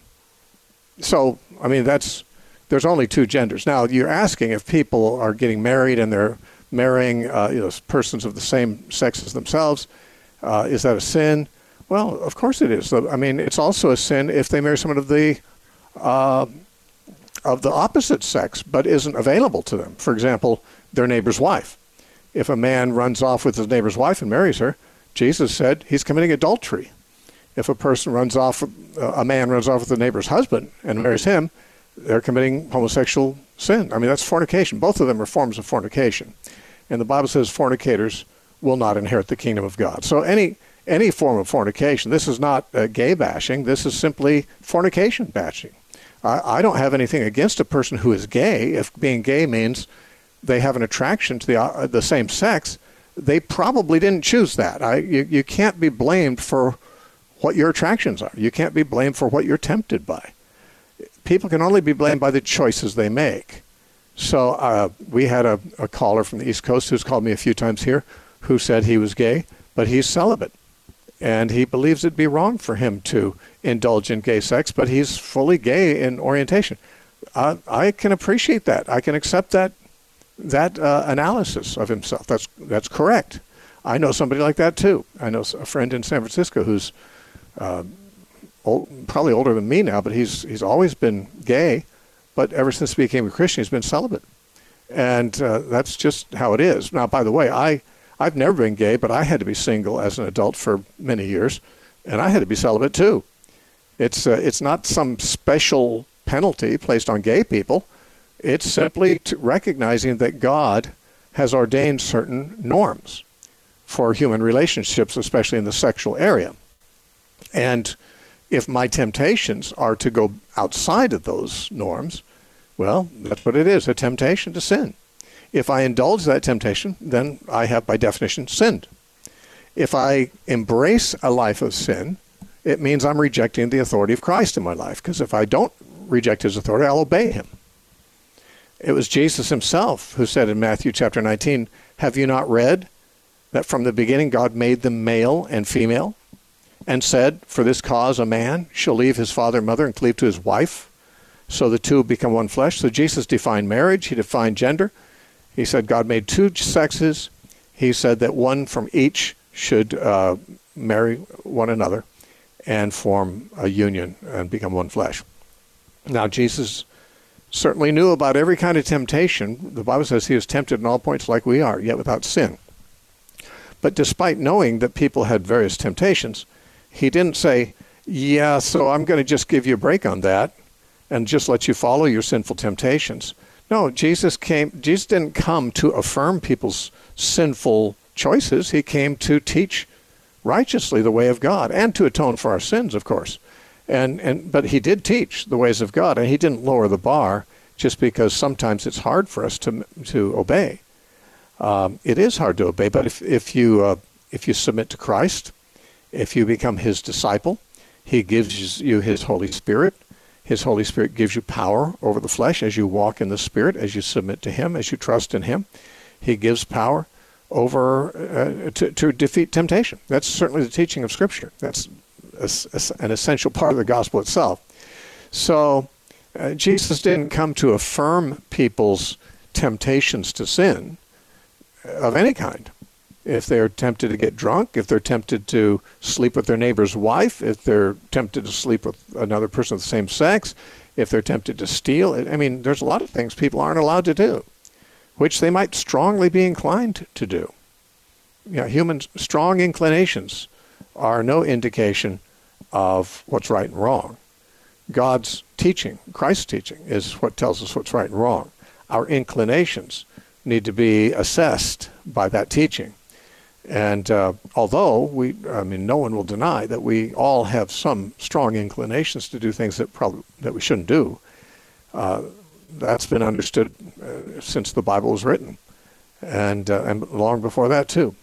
so, I mean, that's. There's only two genders. Now, you're asking if people are getting married and they're marrying uh, you know, persons of the same sex as themselves. Uh, is that a sin? Well, of course it is. I mean, it's also a sin if they marry someone of the uh, of the opposite sex, but isn't available to them. For example, their neighbor's wife. If a man runs off with his neighbor's wife and marries her, Jesus said he's committing adultery. If a person runs off, uh, a man runs off with the neighbor's husband and marries him, they're committing homosexual sin. I mean, that's fornication. Both of them are forms of fornication. And the Bible says fornicators will not inherit the kingdom of God. So any any form of fornication, this is not uh, gay bashing. This is simply fornication bashing. I, I don't have anything against a person who is gay. If being gay means they have an attraction to the uh, the same sex, they probably didn't choose that. I, you, you can't be blamed for what your attractions are. You can't be blamed for what you're tempted by. People can only be blamed by the choices they make. So uh, we had a, a caller from the East Coast who's called me a few times here who said he was gay, but he's celibate. And he believes it'd be wrong for him to indulge in gay sex, but he's fully gay in orientation. Uh, I can appreciate that. I can accept that that uh, analysis of himself. That's that's correct. I know somebody like that too. I know a friend in San Francisco who's uh, old, probably older than me now, but he's he's always been gay, but ever since he became a Christian, he's been celibate, and uh, that's just how it is. Now, by the way, I I've never been gay, but I had to be single as an adult for many years, and I had to be celibate too. It's uh, it's not some special penalty placed on gay people. It's simply to recognizing that God has ordained certain norms for human relationships, especially in the sexual area. And if my temptations are to go outside of those norms, well, that's what it is, a temptation to sin. If I indulge that temptation, then I have, by definition, sinned. If I embrace a life of sin, it means I'm rejecting the authority of Christ in my life, because if I don't reject his authority, I'll obey him. It was Jesus himself who said in Matthew chapter nineteen, have you not read that from the beginning God made them male and female, and said, for this cause a man shall leave his father and mother and cleave to his wife, so the two become one flesh. So Jesus defined marriage, he defined gender. He said God made two sexes. He said that one from each should uh, marry one another and form a union and become one flesh. Now, Jesus certainly knew about every kind of temptation. The Bible says he was tempted in all points like we are, yet without sin. But despite knowing that people had various temptations, he didn't say, yeah, so I'm going to just give you a break on that and just let you follow your sinful temptations. No, Jesus came. Jesus didn't come to affirm people's sinful choices. He came to teach righteously the way of God and to atone for our sins, of course. And and but he did teach the ways of God, and he didn't lower the bar just because sometimes it's hard for us to to obey. Um, it is hard to obey, but if if you uh, if you submit to Christ, if you become his disciple, he gives you his Holy Spirit. His Holy Spirit gives you power over the flesh as you walk in the Spirit, as you submit to him, as you trust in him. He gives power over uh, to, to defeat temptation. That's certainly the teaching of Scripture. That's a, a, an essential part of the gospel itself. So uh, Jesus didn't come to affirm people's temptations to sin of any kind. If they're tempted to get drunk, if they're tempted to sleep with their neighbor's wife, if they're tempted to sleep with another person of the same sex, if they're tempted to steal. I mean, there's a lot of things people aren't allowed to do, which they might strongly be inclined to do. You know, human strong inclinations are no indication of what's right and wrong. God's teaching, Christ's teaching, is what tells us what's right and wrong. Our inclinations need to be assessed by that teaching. And uh, although we, I mean, no one will deny that we all have some strong inclinations to do things that probably that we shouldn't do. Uh, that's been understood uh, since the Bible was written, and uh, and long before that too.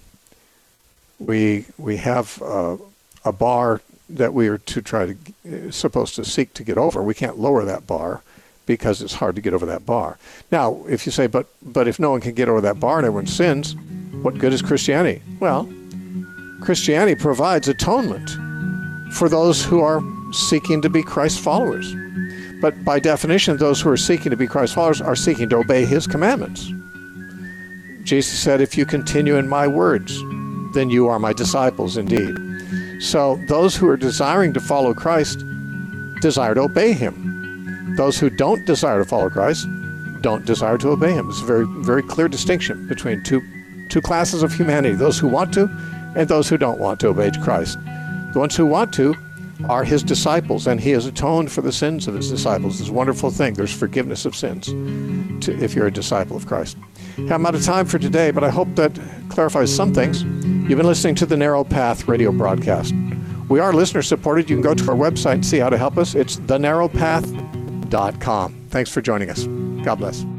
We we have uh, a bar that we are to try to uh, supposed to seek to get over. We can't lower that bar because it's hard to get over that bar. Now, if you say, but but if no one can get over that bar and everyone sins, what good is Christianity? Well, Christianity provides atonement for those who are seeking to be Christ followers. But by definition, those who are seeking to be Christ followers are seeking to obey his commandments. Jesus said, if you continue in my words, then you are my disciples indeed. So those who are desiring to follow Christ desire to obey him. Those who don't desire to follow Christ don't desire to obey him. It's a very, very clear distinction between two two classes of humanity, those who want to and those who don't want to obey Christ. The ones who want to are his disciples, and he has atoned for the sins of his disciples. It's a wonderful thing. There's forgiveness of sins to, if you're a disciple of Christ. I'm out of time for today, but I hope that clarifies some things. You've been listening to the Narrow Path radio broadcast. We are listener supported. You can go to our website and see how to help us. It's the narrow path dot com. Thanks for joining us. God bless.